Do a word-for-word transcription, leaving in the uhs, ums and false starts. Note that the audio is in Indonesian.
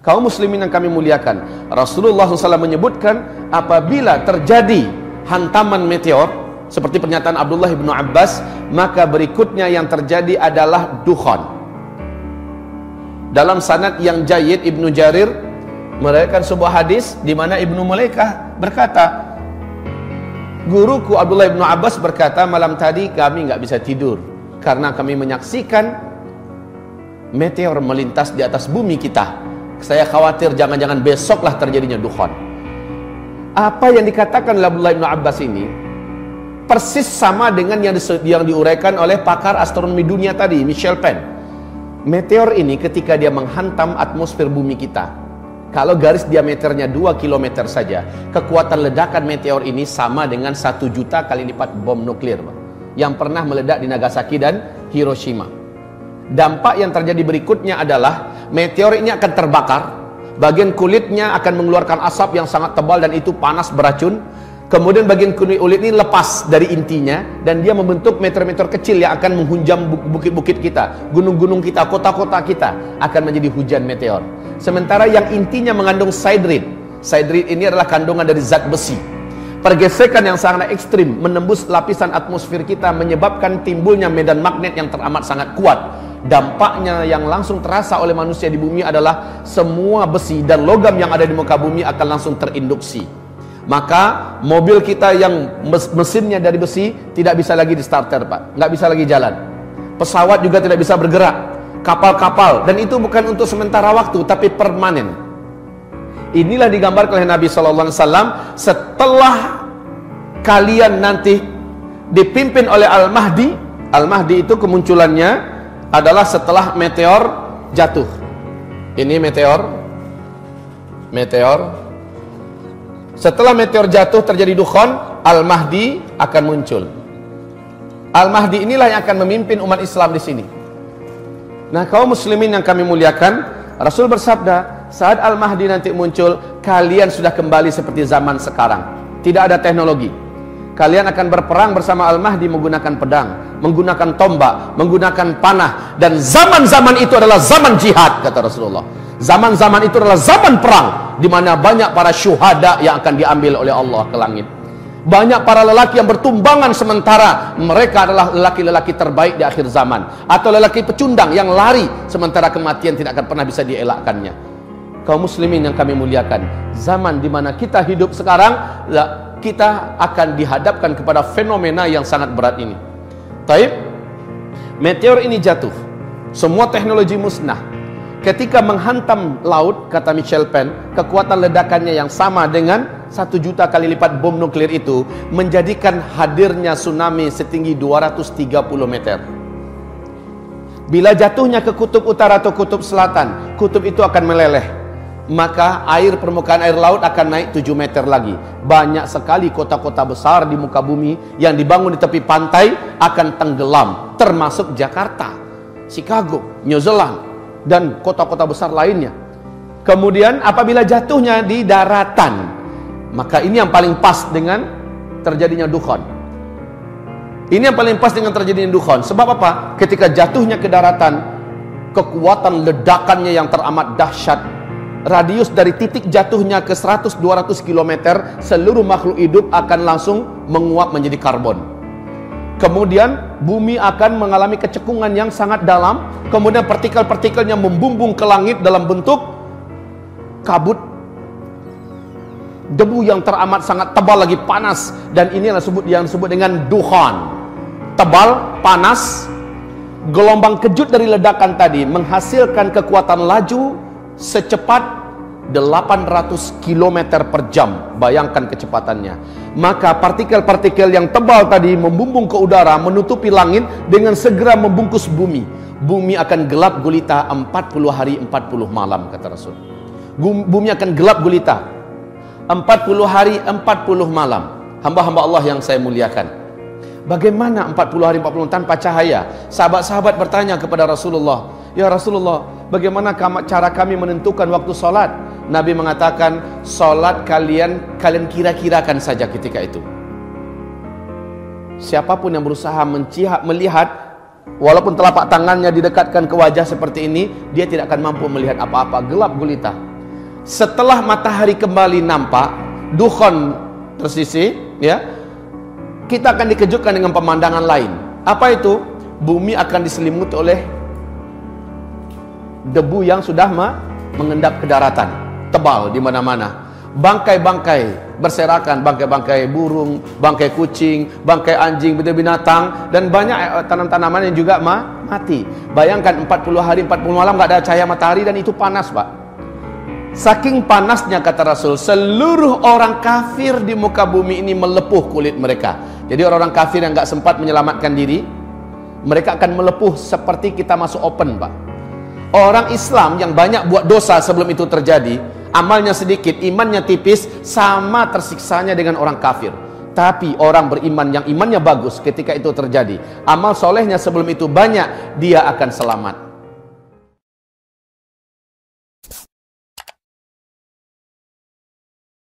Kaum muslimin yang kami muliakan, Rasulullah shallallahu alaihi wasallam menyebutkan apabila terjadi hantaman meteor seperti pernyataan Abdullah bin Abbas, maka berikutnya yang terjadi adalah dukhan. Dalam sanad yang jayyid, Ibnu Jarir meriwayatkan sebuah hadis di mana Ibnu Mulaikah berkata, guruku Abdullah bin Abbas berkata, malam tadi kami nggak bisa tidur karena kami menyaksikan meteor melintas di atas bumi kita. Saya khawatir jangan-jangan besoklah terjadinya dukhan. Apa yang dikatakan oleh Abdullah bin Abbas ini persis sama dengan yang, di, yang diuraikan oleh pakar astronomi dunia tadi, Michel Penn. Meteor ini ketika dia menghantam atmosfer bumi kita, kalau garis diameternya dua kilometer saja, kekuatan ledakan meteor ini sama dengan satu juta kali lipat bom nuklir yang pernah meledak di Nagasaki dan Hiroshima. Dampak yang terjadi berikutnya adalah meteor ini akan terbakar, bagian kulitnya akan mengeluarkan asap yang sangat tebal dan itu panas beracun. Kemudian bagian kulit ini lepas dari intinya dan dia membentuk meteor-meteor kecil yang akan menghunjam bukit-bukit kita, gunung-gunung kita, kota-kota kita akan menjadi hujan meteor. Sementara yang intinya mengandung siderid. Siderid ini adalah kandungan dari zat besi. Pergesekan yang sangat ekstrim menembus lapisan atmosfer kita menyebabkan timbulnya medan magnet yang teramat sangat kuat. Dampaknya yang langsung terasa oleh manusia di bumi adalah semua besi dan logam yang ada di muka bumi akan langsung terinduksi. Maka mobil kita yang mesinnya dari besi tidak bisa lagi di starter, Pak, nggak bisa lagi jalan. Pesawat juga tidak bisa bergerak, kapal-kapal, dan itu bukan untuk sementara waktu tapi permanen. Inilah digambarkan oleh Nabi shallallahu alaihi wasallam setelah kalian nanti dipimpin oleh Al-Mahdi. Al-Mahdi itu kemunculannya adalah setelah meteor jatuh. Ini meteor meteor setelah meteor jatuh terjadi dukhan, Al-Mahdi akan muncul. Al-Mahdi inilah yang akan memimpin umat Islam di sini. Nah, kaum muslimin yang kami muliakan, Rasul bersabda, saat Al-Mahdi nanti muncul, kalian sudah kembali seperti zaman sekarang. Tidak ada teknologi. Kalian akan berperang bersama Al-Mahdi menggunakan pedang, menggunakan tombak, menggunakan panah. Dan zaman-zaman itu adalah zaman jihad, kata Rasulullah. Zaman-zaman itu adalah zaman perang, di mana banyak para syuhada yang akan diambil oleh Allah ke langit. Banyak para lelaki yang bertumbangan sementara mereka adalah lelaki-lelaki terbaik di akhir zaman. Atau lelaki pecundang yang lari sementara kematian tidak akan pernah bisa dielakkannya. Kaum muslimin yang kami muliakan, zaman di mana kita hidup sekarang, kita akan dihadapkan kepada fenomena yang sangat berat ini. Taib, meteor ini jatuh, semua teknologi musnah. Ketika menghantam laut, kata Michel Penn, kekuatan ledakannya yang sama dengan satu juta kali lipat bom nuklir itu menjadikan hadirnya tsunami setinggi dua ratus tiga puluh meter. Bila jatuhnya ke kutub utara atau kutub selatan, kutub itu akan meleleh. Maka air permukaan air laut akan naik tujuh meter lagi. Banyak sekali kota-kota besar di muka bumi yang dibangun di tepi pantai akan tenggelam, termasuk Jakarta, Chicago, New Zealand, dan kota-kota besar lainnya. Kemudian apabila jatuhnya di daratan, maka ini yang paling pas dengan terjadinya dukhan. Ini yang paling pas dengan terjadinya dukhan. Sebab apa? Ketika jatuhnya ke daratan, kekuatan ledakannya yang teramat dahsyat. Radius dari titik jatuhnya ke seratus sampai dua ratus kilometer, seluruh makhluk hidup akan langsung menguap menjadi karbon. Kemudian bumi akan mengalami kecekungan yang sangat dalam. Kemudian partikel-partikelnya membumbung ke langit dalam bentuk kabut, debu yang teramat sangat tebal lagi panas. Dan ini yang disebut, yang disebut dengan dukhan. Tebal, panas, gelombang kejut dari ledakan tadi menghasilkan kekuatan laju secepat delapan ratus kilometer per jam. Bayangkan kecepatannya. Maka partikel-partikel yang tebal tadi membumbung ke udara, menutupi langit dengan segera membungkus bumi. Bumi akan gelap gulita empat puluh hari empat puluh malam, kata Rasul. Bumi akan gelap gulita empat puluh hari empat puluh malam. Hamba-hamba Allah yang saya muliakan, bagaimana empat puluh hari empat puluh malam tanpa cahaya? Sahabat-sahabat bertanya kepada Rasulullah, ya Rasulullah, bagaimana cara kami menentukan waktu sholat? Nabi mengatakan, sholat kalian kalian kira-kirakan saja ketika itu. Siapapun yang berusaha mencihak, melihat, walaupun telapak tangannya didekatkan ke wajah seperti ini, dia tidak akan mampu melihat apa-apa, gelap gulita. setelah matahari kembali nampak, dukhon tersisih, ya, kita akan dikejutkan dengan pemandangan lain. Apa itu? Bumi akan diselimuti oleh debu yang sudah mengendap ke daratan, tebal di mana-mana. Bangkai-bangkai berserakan, bangkai-bangkai burung, bangkai kucing, bangkai anjing, binatang, dan banyak tanam-tanaman yang juga ma mati. Bayangkan empat puluh hari empat puluh malam nggak ada cahaya matahari, dan itu panas, Pak. Saking panasnya, kata Rasul, seluruh orang kafir di muka bumi ini melepuh kulit mereka. Jadi orang-orang kafir yang nggak sempat menyelamatkan diri, mereka akan melepuh seperti kita masuk open, Pak. Orang Islam yang banyak buat dosa sebelum itu terjadi, amalnya sedikit, imannya tipis, sama tersiksanya dengan orang kafir. Tapi orang beriman yang imannya bagus, ketika itu terjadi, amal solehnya sebelum itu banyak, dia akan selamat.